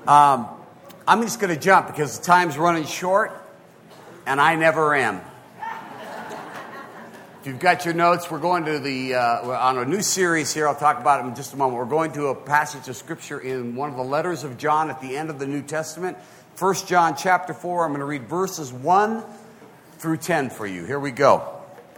I'm just going to jump because the time's running short, and I never am. If you've got your notes, we're going to we're on a new series here. I'll talk about it in just a moment. We're going to a passage of Scripture in one of the letters of John at the end of the New Testament. 1 John chapter 4, I'm going to read verses 1 through 10 for you. Here we go.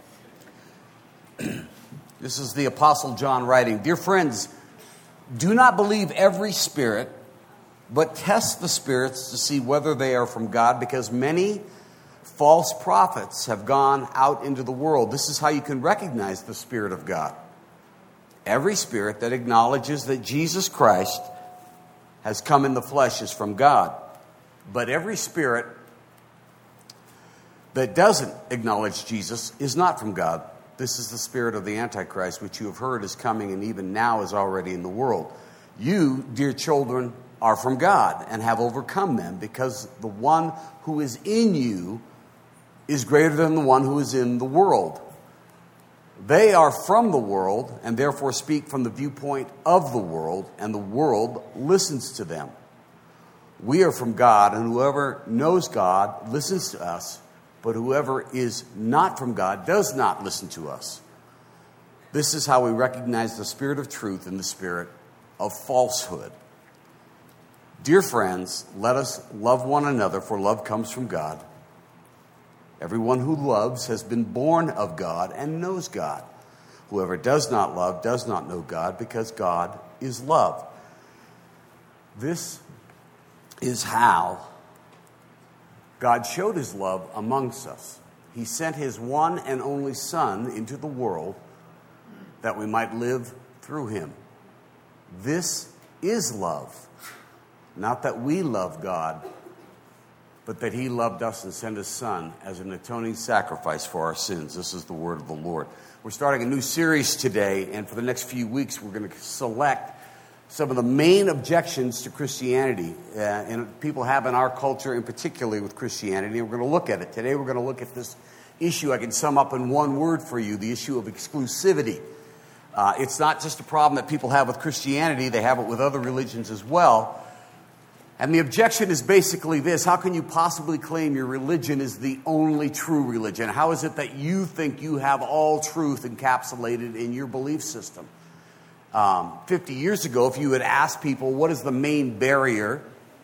This is the Apostle John writing. Dear friends, do not believe every spirit, but test the spirits to see whether they are from God, because many false prophets have gone out into the world. This is how you can recognize the Spirit of God. Every spirit that acknowledges that Jesus Christ has come in the flesh is from God. But every spirit that doesn't acknowledge Jesus is not from God. This is the spirit of the Antichrist, which you have heard is coming and even now is already in the world. You, dear children, are from God and have overcome them, because the one who is in you is greater than the one who is in the world. They are from the world and therefore speak from the viewpoint of the world, and the world listens to them. We are from God, and whoever knows God listens to us, but whoever is not from God does not listen to us. This is how we recognize the spirit of truth and the spirit of falsehood. Dear friends, let us love one another, for love comes from God. Everyone who loves has been born of God and knows God. Whoever does not love does not know God, because God is love. This is how God showed his love amongst us. He sent his one and only Son into the world that we might live through him. This is love. Not that we love God, but that he loved us and sent his Son as an atoning sacrifice for our sins. This is the word of the Lord. We're starting a new series today, and for the next few weeks we're going to select some of the main objections to Christianity, and people have in our culture, and particularly with Christianity. We're going to look at it. Today we're going to look at this issue I can sum up in one word for you, the issue of exclusivity. It's not just a problem that people have with Christianity, they have it with other religions as well. And the objection is basically this: how can you possibly claim your religion is the only true religion? How is it that you think you have all truth encapsulated in your belief system? 50 years ago, if you had asked people what is the main barrier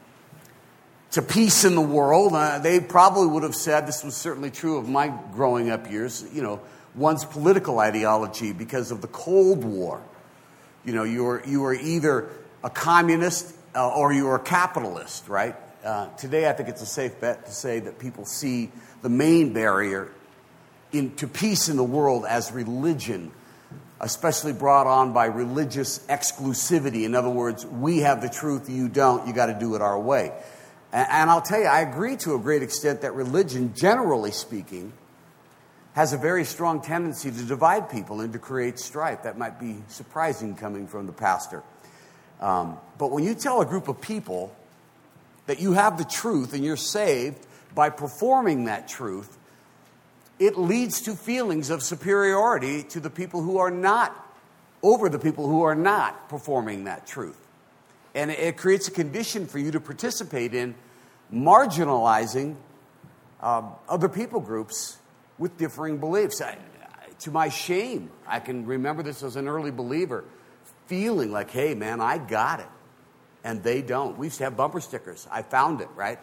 to peace in the world, they probably would have said, this was certainly true of my growing up years, one's political ideology because of the Cold War. You were either a communist or you were a capitalist, right? Today, I think it's a safe bet to say that people see the main barrier to peace in the world as religion, especially brought on by religious exclusivity. In other words, we have the truth, you don't, you got to do it our way. And I'll tell you, I agree to a great extent that religion, generally speaking, has a very strong tendency to divide people and to create strife. That might be surprising coming from the pastor. But when you tell a group of people that you have the truth and you're saved by performing that truth, it leads to feelings of superiority to the people who are not, over the people who are not performing that truth. And it creates a condition for you to participate in marginalizing other people groups with differing beliefs. To my shame, I can remember this as an early believer, feeling like, hey, man, I got it, and they don't. We used to have bumper stickers. I found it, right?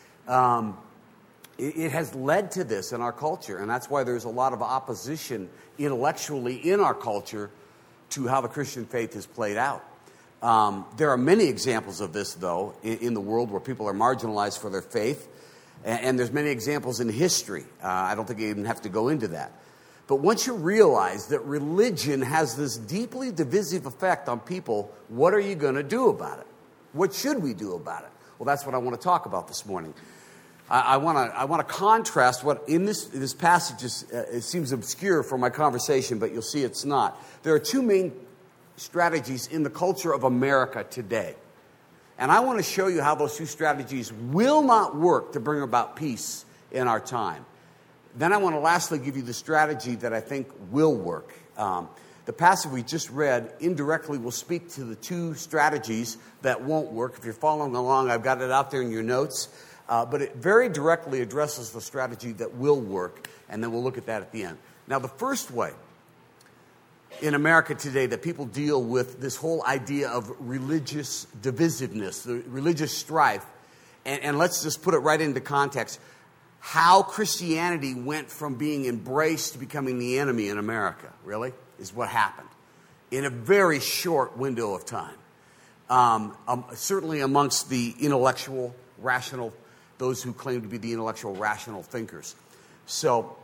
It has led to this in our culture, and that's why there's a lot of opposition intellectually in our culture to how the Christian faith is played out. There are many examples of this, though, in the world where people are marginalized for their faith, and there's many examples in history. I don't think you even have to go into that. But once you realize that religion has this deeply divisive effect on people, what are you going to do about it? What should we do about it? Well, that's what I want to talk about this morning. I want to contrast what in this passage it seems obscure for my conversation, but you'll see it's not. There are two main strategies in the culture of America today. And I want to show you how those two strategies will not work to bring about peace in our time. Then I want to lastly give you the strategy that I think will work. The passage we just read indirectly will speak to the two strategies that won't work. If you're following along, I've got it out there in your notes. But it very directly addresses the strategy that will work, and then we'll look at that at the end. Now, the first way in America today that people deal with this whole idea of religious divisiveness, the religious strife, and let's just put it right into context, how Christianity went from being embraced to becoming the enemy in America, really, is what happened in a very short window of time. Certainly amongst the intellectual, rational, those who claim to be the intellectual, rational thinkers. So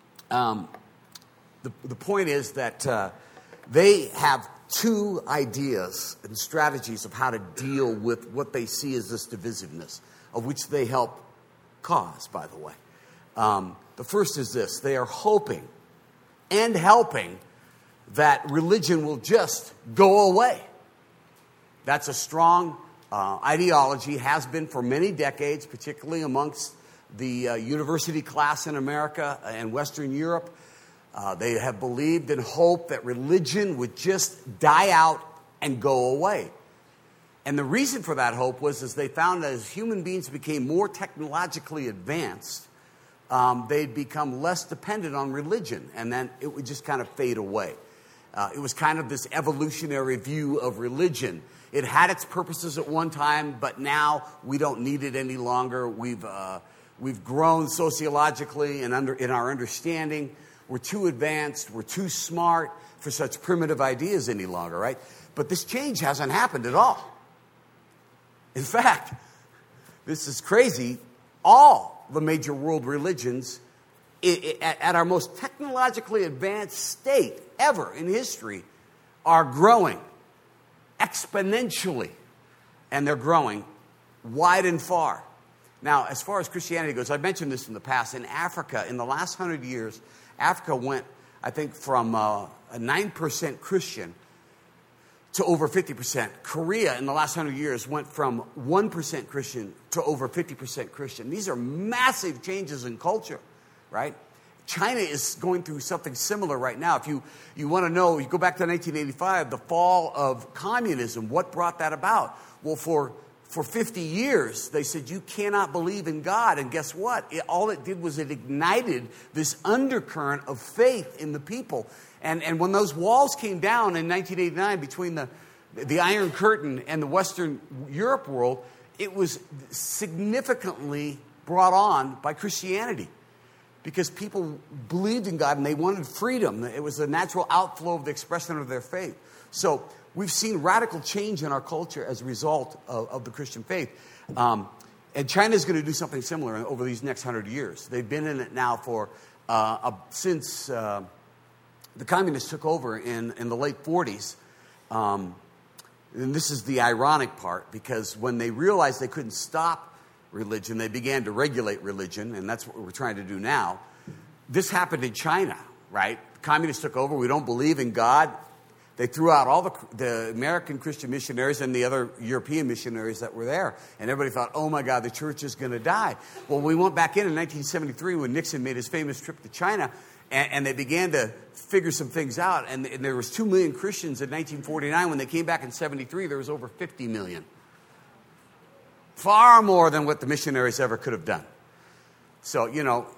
the point is that they have two ideas and strategies of how to deal with what they see as this divisiveness, of which they help cause, by the way. The first is this: they are hoping and helping that religion will just go away. That's a strong ideology, has been for many decades, particularly amongst the university class in America and Western Europe. They have believed and hoped that religion would just die out and go away. And the reason for that hope was as they found that as human beings became more technologically advanced, they'd become less dependent on religion, and then it would just kind of fade away. It was kind of this evolutionary view of religion. It had its purposes at one time, but now we don't need it any longer. We've grown sociologically and in our understanding. We're too advanced. We're too smart for such primitive ideas any longer, right? But this change hasn't happened at all. In fact, this is crazy. All the major world religions, at our most technologically advanced state ever in history, are growing exponentially. And they're growing wide and far. Now, as far as Christianity goes, I mentioned this in the past. In Africa, in the last 100 years, Africa went, I think, from a 9% Christian to over 50%. Korea, in the last 100 years, went from 1% Christian to over 50% Christian. These are massive changes in culture, right? China is going through something similar right now. If you want to know, you go back to 1985, the fall of communism. What brought that about? Well, for 50 years, they said, you cannot believe in God. And guess what? All it did was it ignited this undercurrent of faith in the people. And when those walls came down in 1989 between the Iron Curtain and the Western Europe world, it was significantly brought on by Christianity. Because people believed in God and they wanted freedom. It was a natural outflow of the expression of their faith. So we've seen radical change in our culture as a result of the Christian faith. And China's going to do something similar over these next 100 years. They've been in it now for since the communists took over in the late 40s. And this is the ironic part, because when they realized they couldn't stop religion, they began to regulate religion, and that's what we're trying to do now. This happened in China, right? Communists took over. We don't believe in God. They threw out all the American Christian missionaries and the other European missionaries that were there. And everybody thought, oh my God, the church is going to die. Well, we went back in 1973 when Nixon made his famous trip to China, and they began to figure some things out. And there was 2 million Christians in 1949. When they came back in 73, there was over 50 million. Far more than what the missionaries ever could have done. So,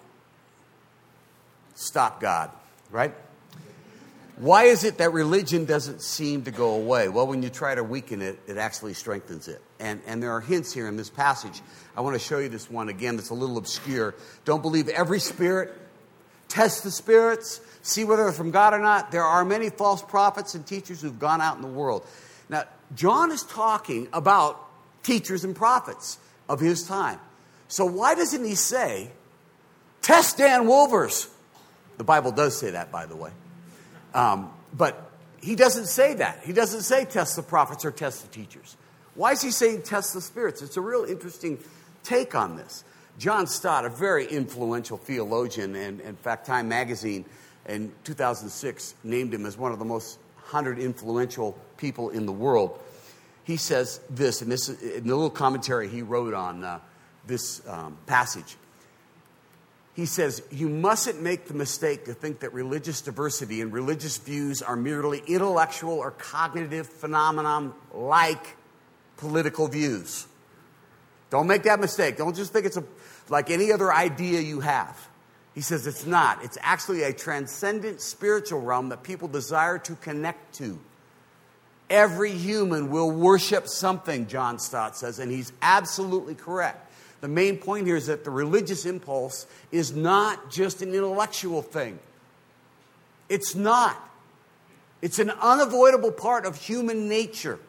stop God, right? Why is it that religion doesn't seem to go away? Well, when you try to weaken it, it actually strengthens it. And there are hints here in this passage. I want to show you this one again that's a little obscure. Don't believe every spirit. Test the spirits. See whether they're from God or not. There are many false prophets and teachers who've gone out in the world. Now, John is talking about teachers and prophets of his time. So why doesn't he say, test Dan Wolvers? The Bible does say that, by the way. But he doesn't say that. He doesn't say test the prophets or test the teachers. Why is he saying test the spirits? It's a real interesting take on this. John Stott, a very influential theologian, and in fact, Time Magazine in 2006 named him as one of the most 100 influential people in the world. He says this, and this in the little commentary he wrote on this passage. he says, you mustn't make the mistake to think that religious diversity and religious views are merely intellectual or cognitive phenomenon like political views. Don't make that mistake. Don't just think it's like any other idea you have. He says it's not. It's actually a transcendent spiritual realm that people desire to connect to. Every human will worship something, John Stott says, and he's absolutely correct. The main point here is that the religious impulse is not just an intellectual thing. It's not. It's an unavoidable part of human nature.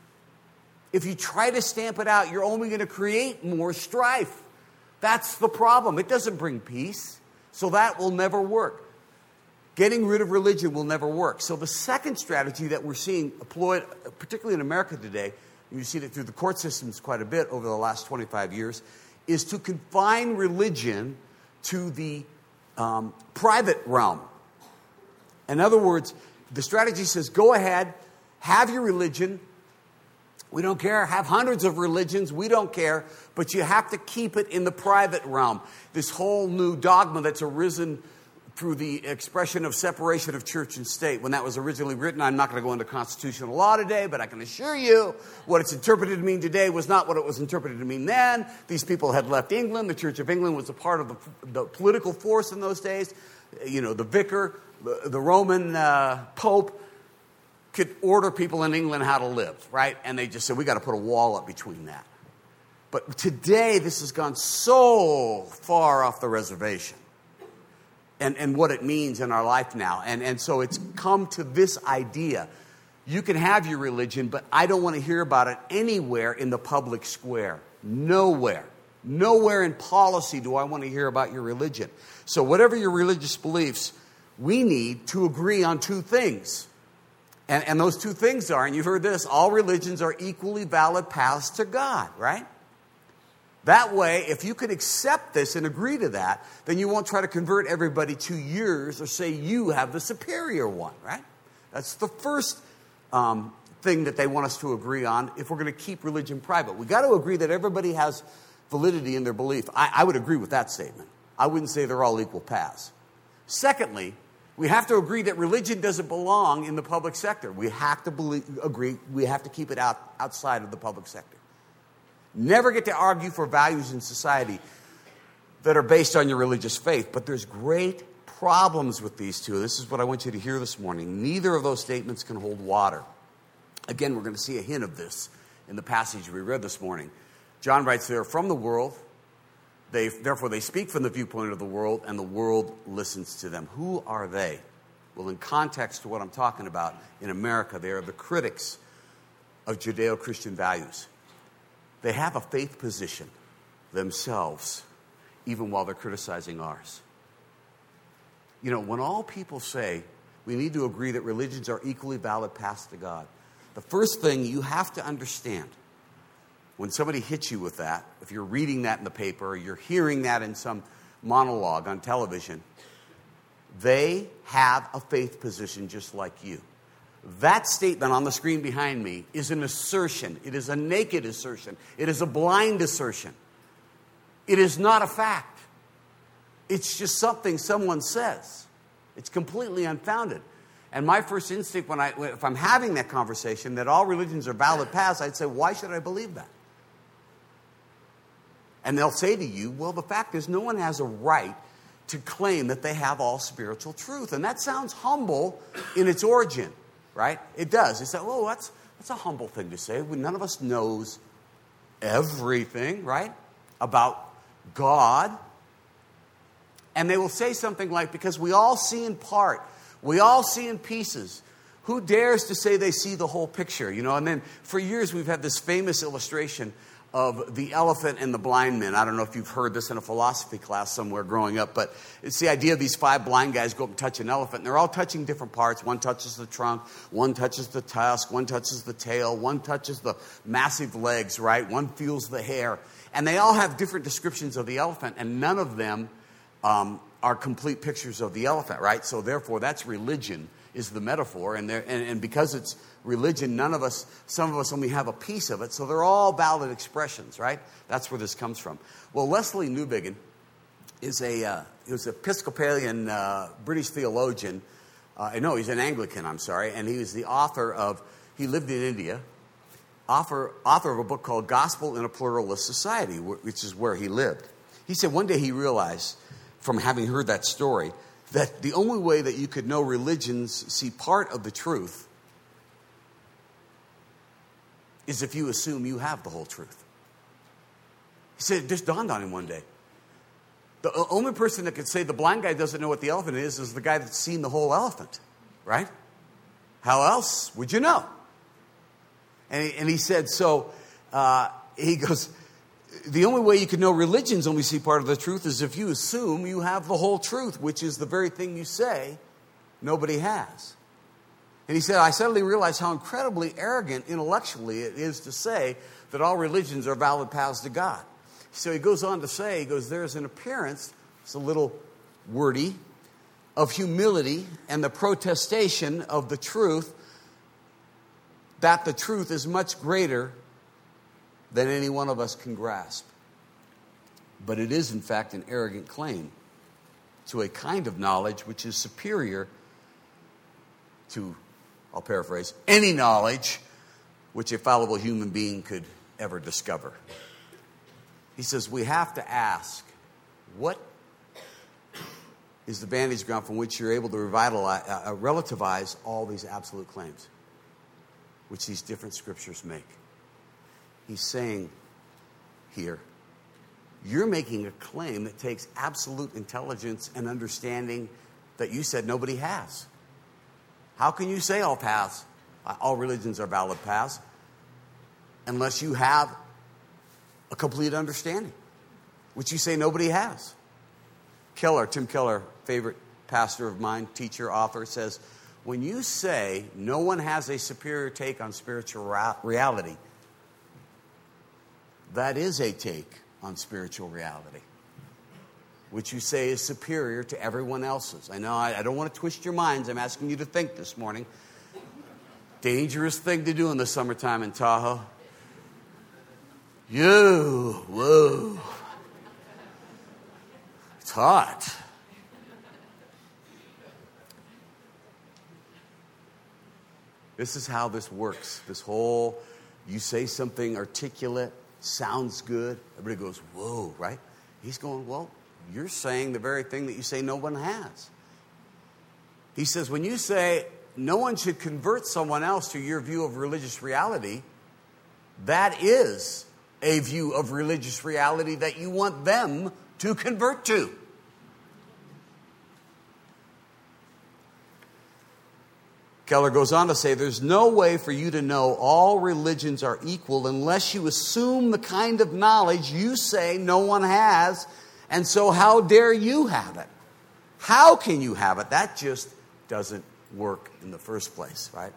If you try to stamp it out, you're only going to create more strife. That's the problem. It doesn't bring peace, so that will never work. Getting rid of religion will never work. So the second strategy that we're seeing employed, particularly in America today, you've seen it through the court systems quite a bit over the last 25 years, is to confine religion to the private realm. In other words, the strategy says, go ahead, have your religion. We don't care. Have hundreds of religions. We don't care. But you have to keep it in the private realm. This whole new dogma that's arisen through the expression of separation of church and state. When that was originally written, I'm not going to go into constitutional law today, but I can assure you what it's interpreted to mean today was not what it was interpreted to mean then. These people had left England. The Church of England was a part of the political force in those days. You know, the vicar, the Roman Pope could order people in England how to live, right? And they just said, we got to put a wall up between that. But today, this has gone so far off the reservation. And what it means in our life now. And so it's come to this idea. You can have your religion, but I don't want to hear about it anywhere in the public square. Nowhere. Nowhere in policy do I want to hear about your religion. So whatever your religious beliefs, we need to agree on two things. And those two things are, and you've heard this, all religions are equally valid paths to God, right? That way, if you can accept this and agree to that, then you won't try to convert everybody to yours or say you have the superior one, right? That's the first thing that they want us to agree on if we're going to keep religion private. We've got to agree that everybody has validity in their belief. I would agree with that statement. I wouldn't say they're all equal paths. Secondly, we have to agree that religion doesn't belong in the public sector. We have to agree we have to keep it outside of the public sector. Never get to argue for values in society that are based on your religious faith. But there's great problems with these two. This is what I want you to hear this morning. Neither of those statements can hold water. Again, we're going to see a hint of this in the passage we read this morning. John writes, they are from the world. Therefore, they speak from the viewpoint of the world, and the world listens to them. Who are they? Well, in context to what I'm talking about, in America, they are the critics of Judeo-Christian values. They have a faith position themselves, even while they're criticizing ours. You know, when all people say we need to agree that religions are equally valid paths to God, the first thing you have to understand when somebody hits you with that, if you're reading that in the paper or you're hearing that in some monologue on television, they have a faith position just like you. That statement on the screen behind me is an assertion. It is a naked assertion. It is a blind assertion. It is not a fact. It's just something someone says. It's completely unfounded. And my first instinct if I'm having that conversation that all religions are valid paths, I'd say, why should I believe that? And they'll say to you, well, the fact is no one has a right to claim that they have all spiritual truth. And that sounds humble in its origin. Right? It does. It's like, oh, that's a humble thing to say. None of us knows everything, right, about God. And they will say something like, because we all see in part, we all see in pieces. Who dares to say they see the whole picture? You know, and then for years we've had this famous illustration of the elephant and the blind men. I don't know if you've heard this in a philosophy class somewhere growing up, but it's the idea of these 5 blind guys go up and touch an elephant, and they're all touching different parts. One touches the trunk, one touches the tusk, one touches the tail, one touches the massive legs, right? One feels the hair. And they all have different descriptions of the elephant, and none of them are complete pictures of the elephant, right? So therefore, that's religion is the metaphor, and because it's religion, some of us only have a piece of it, so they're all valid expressions, right? That's where this comes from. Well, Lesslie Newbigin is he was an Episcopalian British theologian. No, he's an Anglican, I'm sorry. And he was the author of, he lived in India, author of a book called Gospel in a Pluralist Society, which is where he lived. He said one day he realized, from having heard that story, that the only way that you could know religions see part of the truth is if you assume you have the whole truth. He said it just dawned on him one day. The only person that could say the blind guy doesn't know what the elephant is the guy that's seen the whole elephant, right? How else would you know? And he said, so he goes, the only way you can know religions only see part of the truth is if you assume you have the whole truth, which is the very thing you say nobody has. And he said, I suddenly realized how incredibly arrogant intellectually it is to say that all religions are valid paths to God. So he goes on to say, there's an appearance, it's a little wordy, of humility and the protestation of the truth, that the truth is much greater than any one of us can grasp. But it is, in fact, an arrogant claim to a kind of knowledge which is superior to, I'll paraphrase, any knowledge which a fallible human being could ever discover. He says we have to ask, what is the vantage ground from which you're able to relativize all these absolute claims, which these different scriptures make? He's saying here, you're making a claim that takes absolute intelligence and understanding that you said nobody has. How can you say all religions are valid paths, unless you have a complete understanding, which you say nobody has? Tim Keller, favorite pastor of mine, teacher, author, says, when you say no one has a superior take on spiritual reality, that is a take on spiritual reality, which you say is superior to everyone else's. I know I don't want to twist your minds. I'm asking you to think this morning. Dangerous thing to do in the summertime in Tahoe. Whoa. It's hot. This is how this works. This whole, you say something articulate, sounds good, everybody goes, whoa, right? He's going, well, you're saying the very thing that you say no one has. He says, when you say no one should convert someone else to your view of religious reality, that is a view of religious reality that you want them to convert to. Keller goes on to say, there's no way for you to know all religions are equal unless you assume the kind of knowledge you say no one has, and so how dare you have it? How can you have it? That just doesn't work in the first place, right?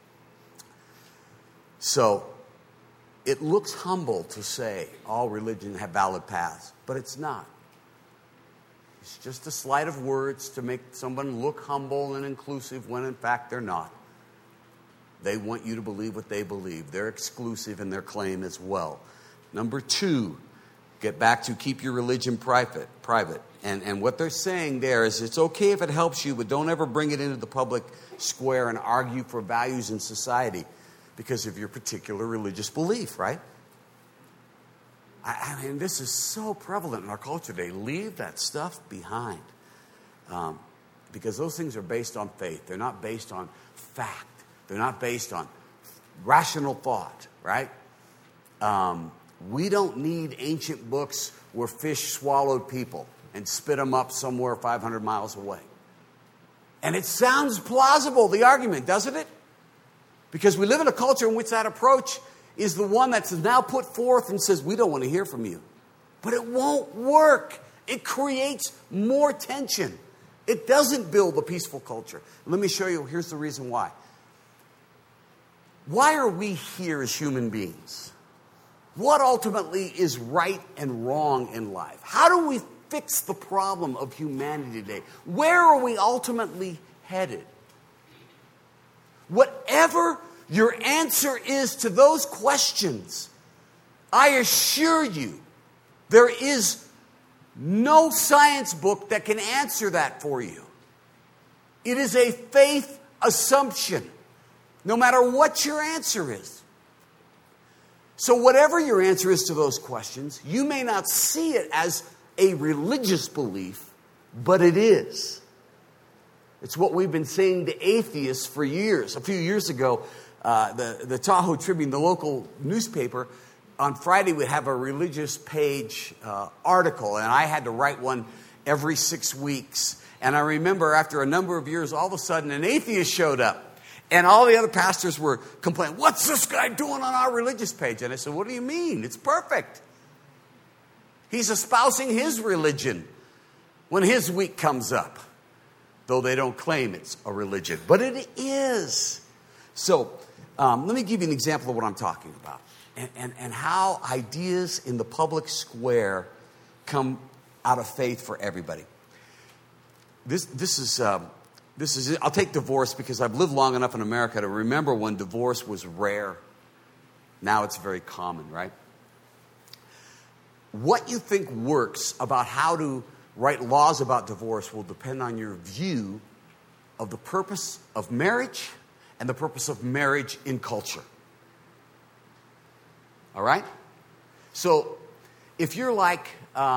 So, it looks humble to say all religions have valid paths, but it's not. It's just a sleight of words to make someone look humble and inclusive when in fact they're not. They want you to believe what they believe. They're exclusive in their claim as well. Number 2, get back to keep your religion private. And what they're saying there is it's okay if it helps you, but don't ever bring it into the public square and argue for values in society because of your particular religious belief, right? I mean, this is so prevalent in our culture today. Leave that stuff behind. Because those things are based on faith. They're not based on fact. They're not based on rational thought, right? We don't need ancient books where fish swallowed people and spit them up somewhere 500 miles away. And it sounds plausible, the argument, doesn't it? Because we live in a culture in which that approach is the one that's now put forth and says, we don't want to hear from you. But it won't work. It creates more tension. It doesn't build a peaceful culture. Let me show you, here's the reason why. Why are we here as human beings? What ultimately is right and wrong in life? How do we fix the problem of humanity today? Where are we ultimately headed? Whatever your answer is to those questions, I assure you, there is no science book that can answer that for you. It is a faith assumption, no matter what your answer is. So whatever your answer is to those questions, you may not see it as a religious belief, but it is. It's what we've been saying to atheists for years. A few years ago, the Tahoe Tribune, the local newspaper, on Friday would have a religious page article, and I had to write one every 6 weeks. And I remember after a number of years, all of a sudden an atheist showed up. And all the other pastors were complaining, what's this guy doing on our religious page? And I said, what do you mean? It's perfect. He's espousing his religion when his week comes up, though they don't claim it's a religion. But it is. So let me give you an example of what I'm talking about and how ideas in the public square come out of faith for everybody. This is it. I'll take divorce because I've lived long enough in America to remember when divorce was rare. Now it's very common, right? What you think works about how to write laws about divorce will depend on your view of the purpose of marriage and the purpose of marriage in culture. All right? So if you're like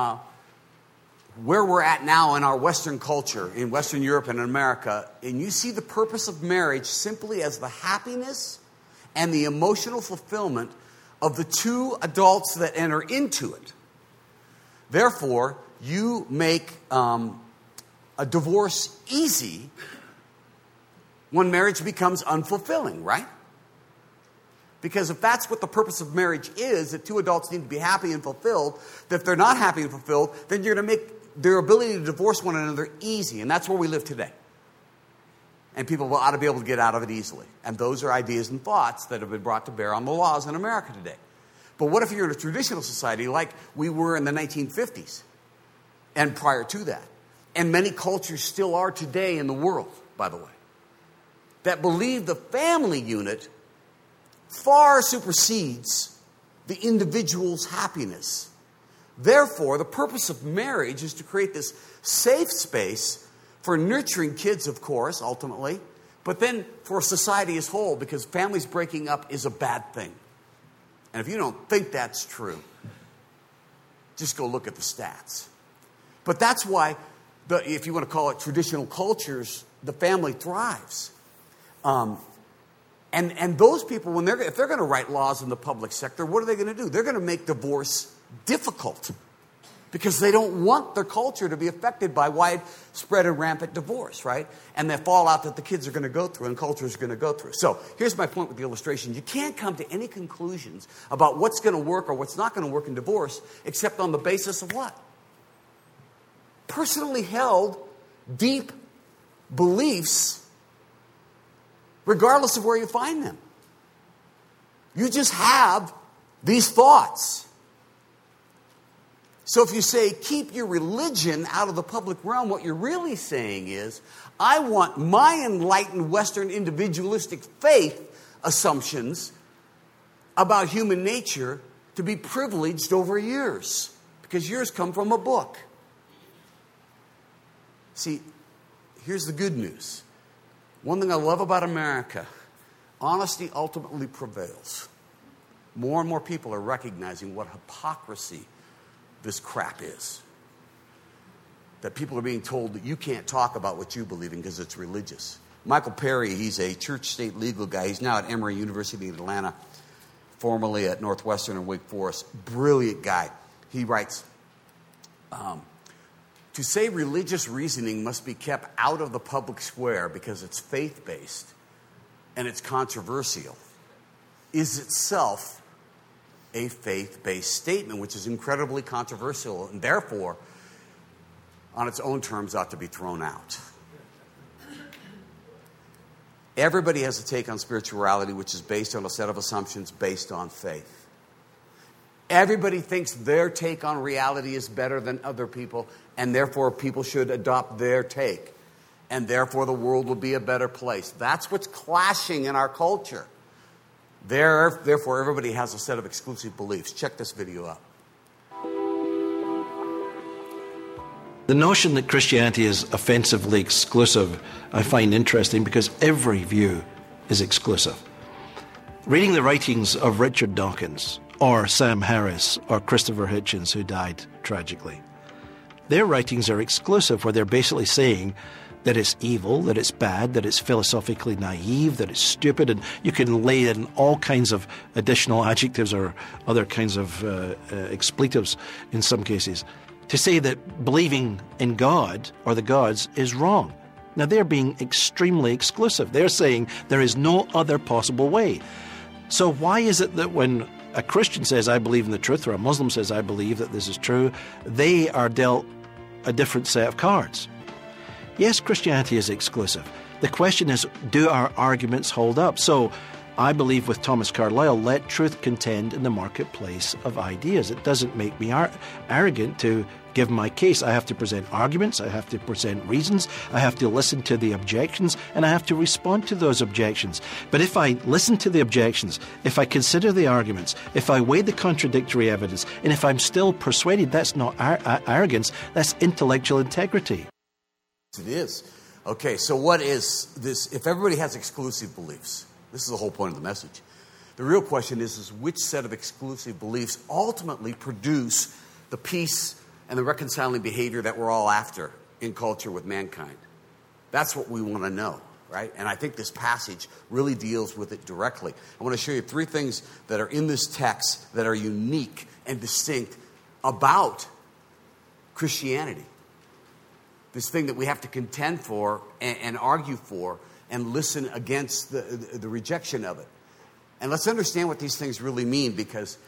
where we're at now in our Western culture, in Western Europe and in America, and you see the purpose of marriage simply as the happiness and the emotional fulfillment of the two adults that enter into it. Therefore, you make a divorce easy when marriage becomes unfulfilling, right? Because if that's what the purpose of marriage is, that two adults need to be happy and fulfilled, that if they're not happy and fulfilled, then you're going to make their ability to divorce one another easy. And that's where we live today. And people ought to be able to get out of it easily. And those are ideas and thoughts that have been brought to bear on the laws in America today. But what if you're in a traditional society like we were in the 1950s and prior to that? And many cultures still are today in the world, by the way, that believe the family unit far supersedes the individual's happiness. Therefore, the purpose of marriage is to create this safe space for nurturing kids, of course, ultimately, but then for society as a whole, because families breaking up is a bad thing. And if you don't think that's true, just go look at the stats. But that's why, if you want to call it traditional cultures, the family thrives. And those people, if they're going to write laws in the public sector, what are they going to do? They're going to make divorce difficult because they don't want their culture to be affected by widespread and rampant divorce, right? And the fallout that the kids are going to go through and culture is going to go through. So here's my point with the illustration. You can't come to any conclusions about what's going to work or what's not going to work in divorce except on the basis of what? Personally held, deep beliefs, regardless of where you find them. You just have these thoughts. So if you say, keep your religion out of the public realm, what you're really saying is, I want my enlightened Western individualistic faith assumptions about human nature to be privileged over yours, because yours come from a book. See, here's the good news. One thing I love about America, honesty ultimately prevails. More and more people are recognizing what hypocrisy this crap is. That people are being told that you can't talk about what you believe in because it's religious. Michael Perry, he's a church-state legal guy. He's now at Emory University in Atlanta, formerly at Northwestern and Wake Forest. Brilliant guy. He writes, to say religious reasoning must be kept out of the public square because it's faith-based and it's controversial is itself a faith-based statement, which is incredibly controversial and therefore, on its own terms, ought to be thrown out. Everybody has a take on spirituality which is based on a set of assumptions based on faith. Everybody thinks their take on reality is better than other people, and therefore people should adopt their take. And therefore the world will be a better place. That's what's clashing in our culture. Therefore, everybody has a set of exclusive beliefs. Check this video out. The notion that Christianity is offensively exclusive I find interesting because every view is exclusive. Reading the writings of Richard Dawkins or Sam Harris or Christopher Hitchens, who died tragically, their writings are exclusive, where they're basically saying that it's evil, that it's bad, that it's philosophically naive, that it's stupid, and you can lay in all kinds of additional adjectives or other kinds of expletives in some cases to say that believing in God or the gods is wrong. Now, they're being extremely exclusive. They're saying there is no other possible way. So why is it that when a Christian says, I believe in the truth, or a Muslim says, I believe that this is true, they are dealt a different set of cards? Yes, Christianity is exclusive. The question is, do our arguments hold up? So I believe with Thomas Carlyle, let truth contend in the marketplace of ideas. It doesn't make me arrogant to give my case. I have to present arguments, I have to present reasons, I have to listen to the objections, and I have to respond to those objections. But if I listen to the objections, if I consider the arguments, if I weigh the contradictory evidence, and if I'm still persuaded, that's not arrogance, that's intellectual integrity. It is. Okay, so what is this? If everybody has exclusive beliefs, this is the whole point of the message. The real question is which set of exclusive beliefs ultimately produce the peace and the reconciling behavior that we're all after in culture with mankind? That's what we want to know, right? And I think this passage really deals with it directly. I want to show you 3 things that are in this text that are unique and distinct about Christianity. This thing that we have to contend for and argue for and listen against the rejection of it. And let's understand what these things really mean, because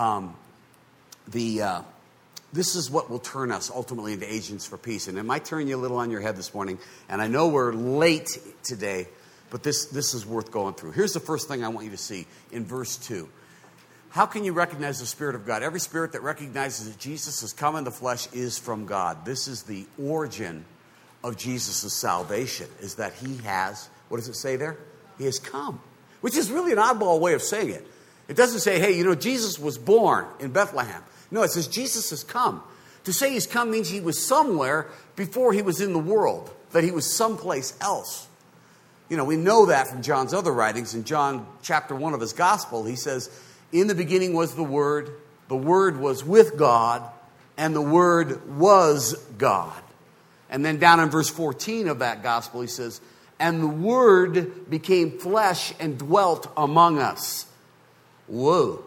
this is what will turn us ultimately into agents for peace. And it might turn you a little on your head this morning. And I know we're late today, but this is worth going through. Here's the first thing I want you to see in verse 2. How can you recognize the Spirit of God? Every spirit that recognizes that Jesus has come in the flesh is from God. This is the origin of Jesus' salvation, is that he has, what does it say there? He has come, which is really an oddball way of saying it. It doesn't say, hey, Jesus was born in Bethlehem. No, it says Jesus has come. To say he's come means he was somewhere before he was in the world, that he was someplace else. We know that from John's other writings. In John chapter 1 of his gospel, he says, in the beginning was the Word was with God, and the Word was God. And then down in verse 14 of that gospel, he says, and the Word became flesh and dwelt among us. Whoa.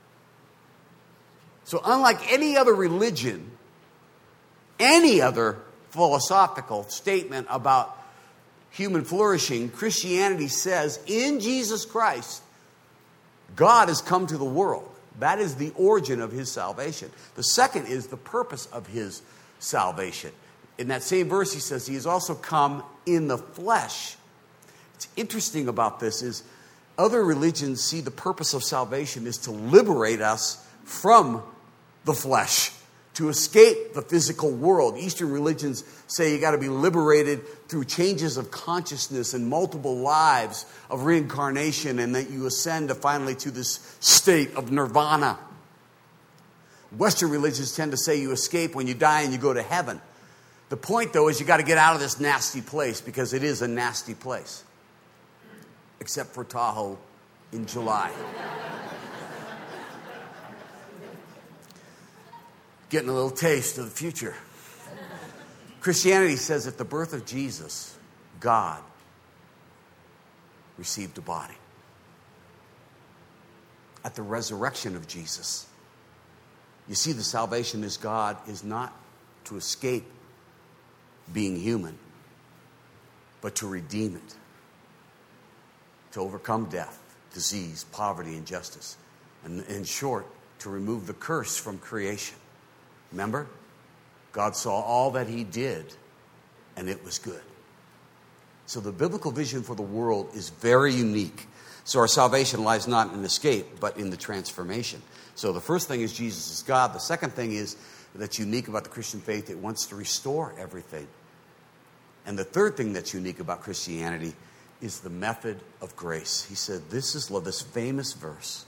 So unlike any other religion, any other philosophical statement about human flourishing, Christianity says in Jesus Christ, God has come to the world. That is the origin of his salvation. The second is the purpose of his salvation. In that same verse, he says he has also come in the flesh. What's interesting about this is other religions see the purpose of salvation is to liberate us from the flesh, to escape the physical world. Eastern religions say you got to be liberated through changes of consciousness and multiple lives of reincarnation, and that you ascend finally to this state of nirvana. Western religions tend to say you escape when you die and you go to heaven. The point, though, is you got to get out of this nasty place, because it is a nasty place. Except for Tahoe in July. Getting a little taste of the future. Christianity says at the birth of Jesus, God received a body. At the resurrection of Jesus, you see, the salvation is God is not to escape being human, but to redeem it, to overcome death, disease, poverty, and injustice, and in short, to remove the curse from creation. Remember? God saw all that he did, and it was good. So the biblical vision for the world is very unique. So our salvation lies not in escape, but in the transformation. So the first thing is Jesus is God. The second thing is that's unique about the Christian faith, it wants to restore everything. And the third thing that's unique about Christianity is the method of grace. He said, this famous verse.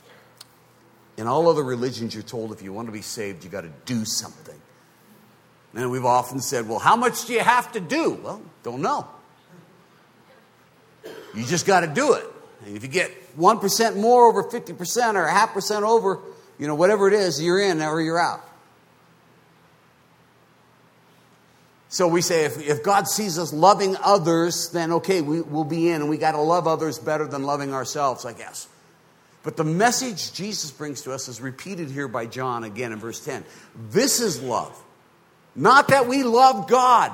In all other religions, you're told if you want to be saved, you got to do something. And we've often said, well, how much do you have to do? Well, don't know. You just got to do it. And if you get 1% more over 50% or a 0.5% over, whatever it is, you're in or you're out. So we say if God sees us loving others, then okay, we'll be in, and we got to love others better than loving ourselves, I guess. But the message Jesus brings to us is repeated here by John again in verse 10. This is love. Not that we love God.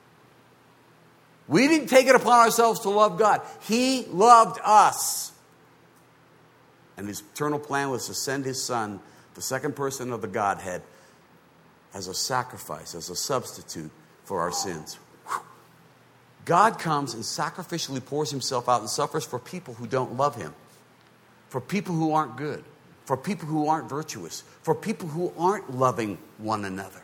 We didn't take it upon ourselves to love God. He loved us. And his eternal plan was to send his Son, the second person of the Godhead, as a sacrifice, as a substitute for our sins. God comes and sacrificially pours himself out and suffers for people who don't love him, for people who aren't good, for people who aren't virtuous, for people who aren't loving one another.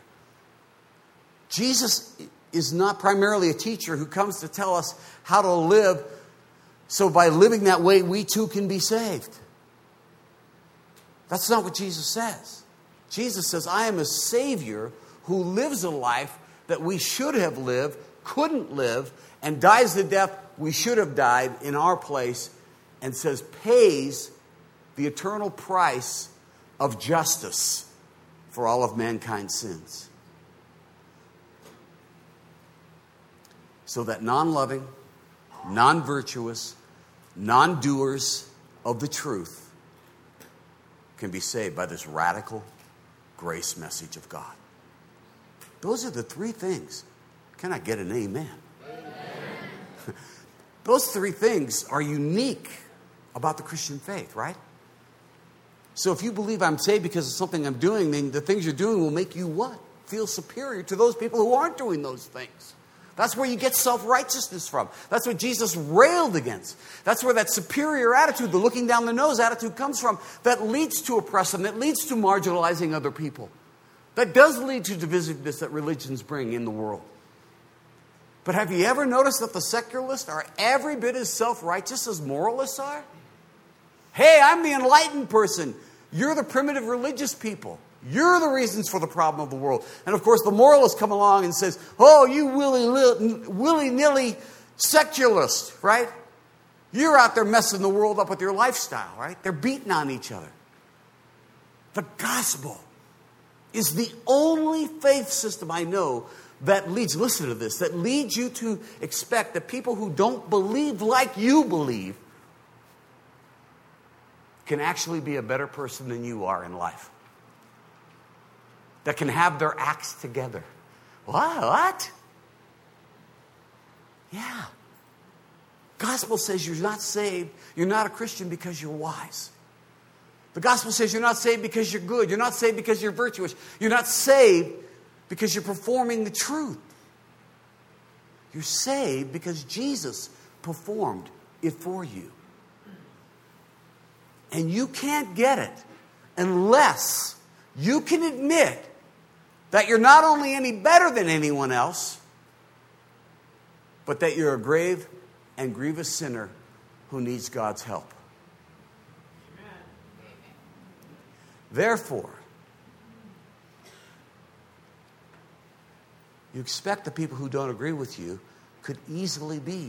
Jesus is not primarily a teacher who comes to tell us how to live, so by living that way, we too can be saved. That's not what Jesus says. Jesus says, I am a Savior who lives a life that we should have lived, couldn't live, and dies the death we should have died in our place, and says, pays the eternal price of justice for all of mankind's sins. So that non-loving, non-virtuous, non-doers of the truth can be saved by this radical grace message of God. Those are the three things. Can I get an amen? Amen. Those three things are unique about the Christian faith, right? So if you believe I'm saved because of something I'm doing, then the things you're doing will make you what? Feel superior to those people who aren't doing those things. That's where you get self-righteousness from. That's what Jesus railed against. That's where that superior attitude, the looking down the nose attitude comes from, that leads to oppression, that leads to marginalizing other people. That does lead to divisiveness that religions bring in the world. But have you ever noticed that the secularists are every bit as self-righteous as moralists are? Hey, I'm the enlightened person. You're the primitive religious people. You're the reasons for the problem of the world. And of course, the moralist come along and says, oh, you willy-nilly secularist, right? You're out there messing the world up with your lifestyle, right? They're beating on each other. The gospel is the only faith system I know that leads, listen to this, that leads you to expect that people who don't believe like you believe can actually be a better person than you are in life. That can have their acts together. What? Yeah. Gospel says you're not saved, you're not a Christian because you're wise. The gospel says you're not saved because you're good. You're not saved because you're virtuous. You're not saved because you're performing the truth. You're saved because Jesus performed it for you. And you can't get it unless you can admit that you're not only any better than anyone else, but that you're a grave and grievous sinner who needs God's help. Amen. Therefore, you expect the people who don't agree with you could easily be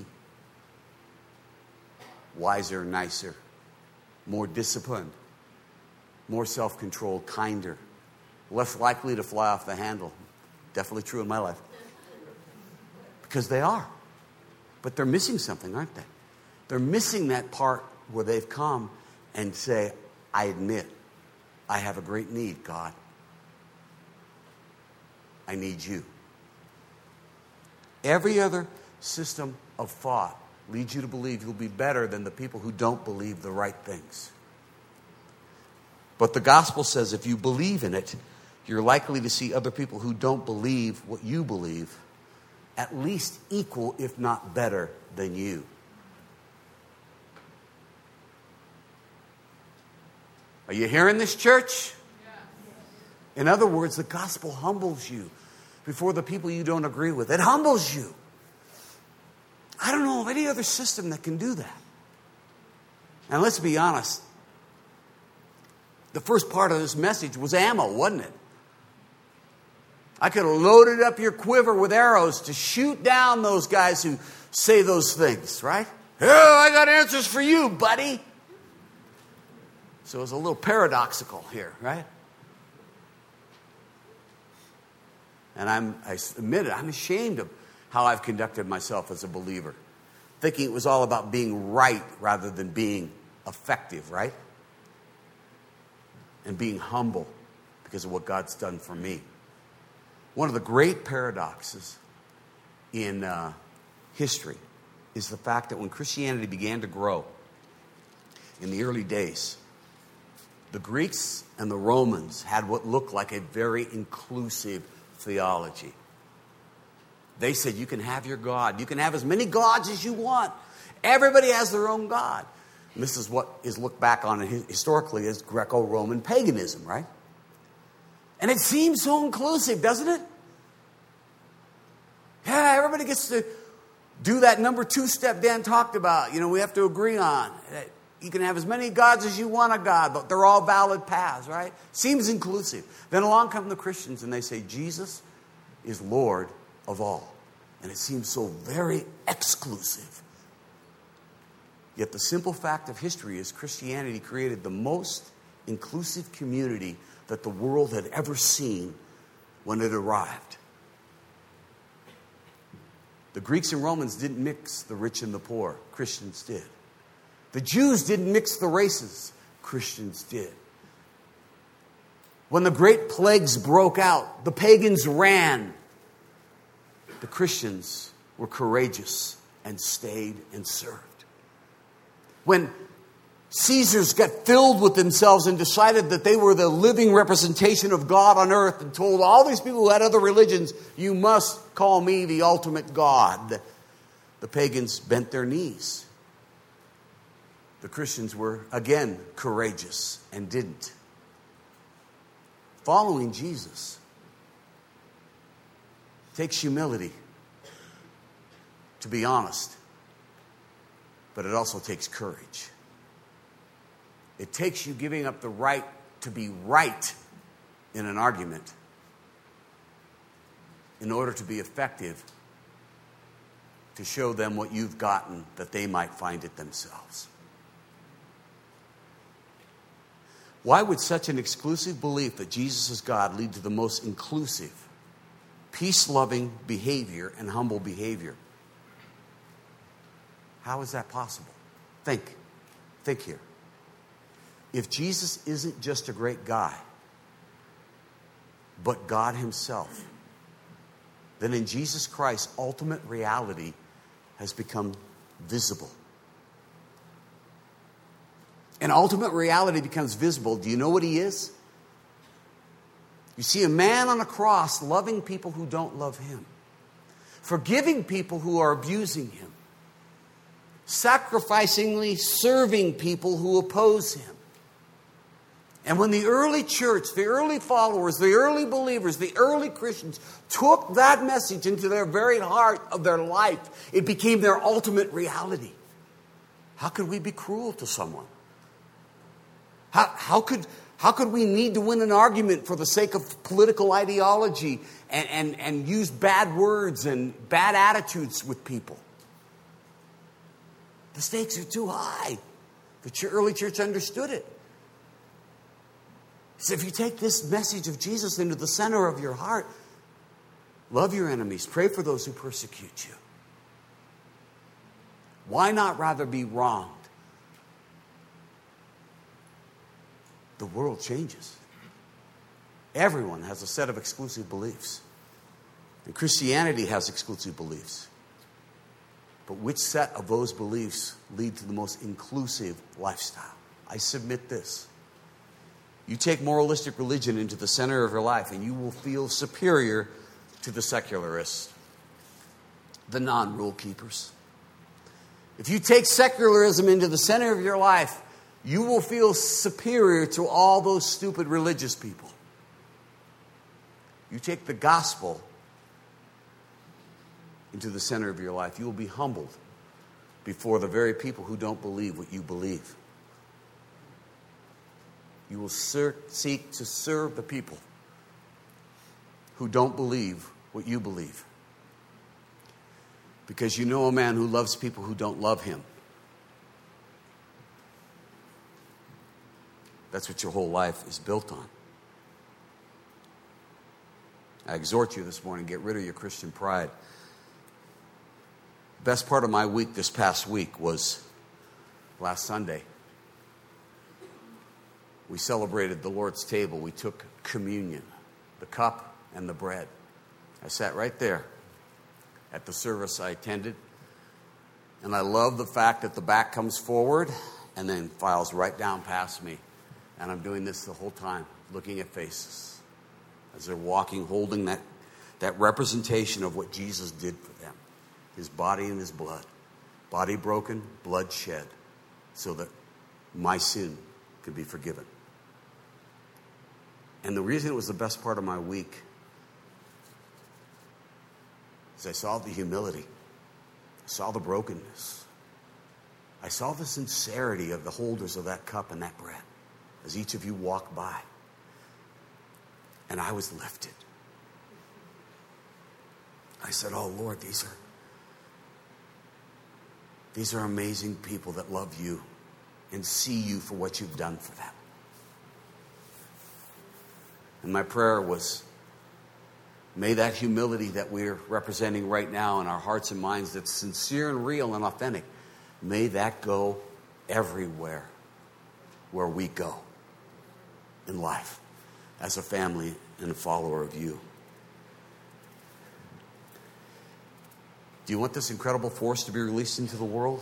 wiser, nicer, more disciplined, more self-controlled, kinder, less likely to fly off the handle. Definitely true in my life. Because they are. But they're missing something, aren't they? They're missing that part where they've come and say, I admit, I have a great need, God. I need you. Every other system of thought leads you to believe you'll be better than the people who don't believe the right things. But the gospel says if you believe in it, you're likely to see other people who don't believe what you believe at least equal, if not better, than you. Are you hearing this, church? In other words, the gospel humbles you before the people you don't agree with. It humbles you. I don't know of any other system that can do that. And let's be honest. The first part of this message was ammo, wasn't it? I could have loaded up your quiver with arrows to shoot down those guys who say those things, right? Oh, I got answers for you, buddy. So it's a little paradoxical here, right? And I admit it, I'm ashamed of how I've conducted myself as a believer, thinking it was all about being right rather than being effective, right? And being humble because of what God's done for me. One of the great paradoxes in history is the fact that when Christianity began to grow in the early days, the Greeks and the Romans had what looked like a very inclusive theology. They said, you can have your God. You can have as many gods as you want. Everybody has their own God. And this is what is looked back on historically as Greco-Roman paganism, right? And it seems so inclusive, doesn't it? Yeah, everybody gets to do that number 2 step Dan talked about. You know, we have to agree on. You can have as many gods as you want a God, but they're all valid paths, right? Seems inclusive. Then along come the Christians and they say, Jesus is Lord of all. And it seems so very exclusive. Yet the simple fact of history is Christianity created the most inclusive community that the world had ever seen when it arrived. The Greeks and Romans didn't mix the rich and the poor. Christians did. The Jews didn't mix the races. Christians did. When the great plagues broke out, the pagans ran. The Christians were courageous and stayed and served. When Caesars got filled with themselves and decided that they were the living representation of God on earth and told all these people who had other religions, you must call me the ultimate God, the pagans bent their knees. The Christians were, again, courageous and didn't. Following Jesus takes humility, to be honest, but it also takes courage. It takes you giving up the right to be right in an argument in order to be effective, to show them what you've gotten that they might find it themselves. Why would such an exclusive belief that Jesus is God lead to the most inclusive, peace-loving behavior and humble behavior? How is that possible? Think here. If Jesus isn't just a great guy, but God himself, then in Jesus Christ, ultimate reality has become visible. And ultimate reality becomes visible. Do you know what he is? You see a man on a cross loving people who don't love him, forgiving people who are abusing him, sacrificingly serving people who oppose him. And when the early church, the early followers, the early believers, the early Christians took that message into their very heart of their life, it became their ultimate reality. How could we be cruel to someone? How could we need to win an argument for the sake of political ideology and use bad words and bad attitudes with people? The stakes are too high. The early church understood it. So if you take this message of Jesus into the center of your heart, love your enemies, pray for those who persecute you. Why not rather be wronged? The world changes. Everyone has a set of exclusive beliefs. And Christianity has exclusive beliefs. But which set of those beliefs lead to the most inclusive lifestyle? I submit this. You take moralistic religion into the center of your life and you will feel superior to the secularists, the non-rule keepers. If you take secularism into the center of your life, you will feel superior to all those stupid religious people. You take the gospel into the center of your life, you will be humbled before the very people who don't believe what you believe. You will seek to serve the people who don't believe what you believe. Because you know a man who loves people who don't love him. That's what your whole life is built on. I exhort you this morning, get rid of your Christian pride. The best part of my week this past week was last Sunday. We celebrated the Lord's table. We took communion, the cup and the bread. I sat right there at the service I attended. And I love the fact that the back comes forward and then files right down past me. And I'm doing this the whole time, looking at faces as they're walking, holding that representation of what Jesus did for them. His body and his blood. Body broken, blood shed, so that my sin could be forgiven. And the reason it was the best part of my week is I saw the humility. I saw the brokenness. I saw the sincerity of the holders of that cup and that bread as each of you walked by. And I was lifted. I said, oh, Lord, these are amazing people that love you and see you for what you've done for them. And my prayer was, may that humility that we're representing right now in our hearts and minds that's sincere and real and authentic, may that go everywhere where we go in life as a family and a follower of you. Do you want this incredible force to be released into the world?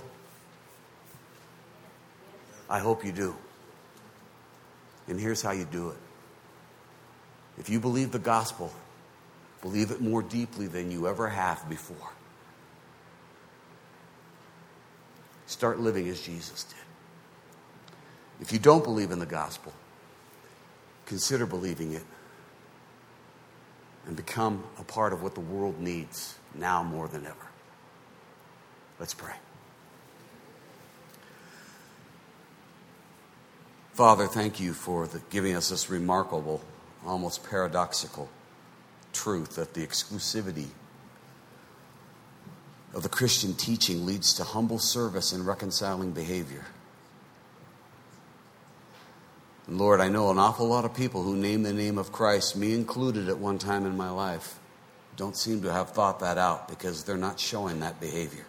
I hope you do. And here's how you do it. If you believe the gospel, believe it more deeply than you ever have before. Start living as Jesus did. If you don't believe in the gospel, consider believing it and become a part of what the world needs now more than ever. Let's pray. Father, thank you for giving us this remarkable, almost paradoxical truth that the exclusivity of the Christian teaching leads to humble service and reconciling behavior. And Lord, I know an awful lot of people who name the name of Christ, me included at one time in my life, don't seem to have thought that out because they're not showing that behavior.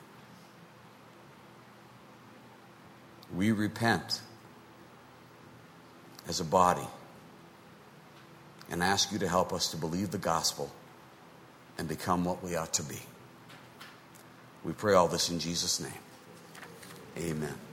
We repent as a body and ask you to help us to believe the gospel and become what we ought to be. We pray all this in Jesus' name. Amen.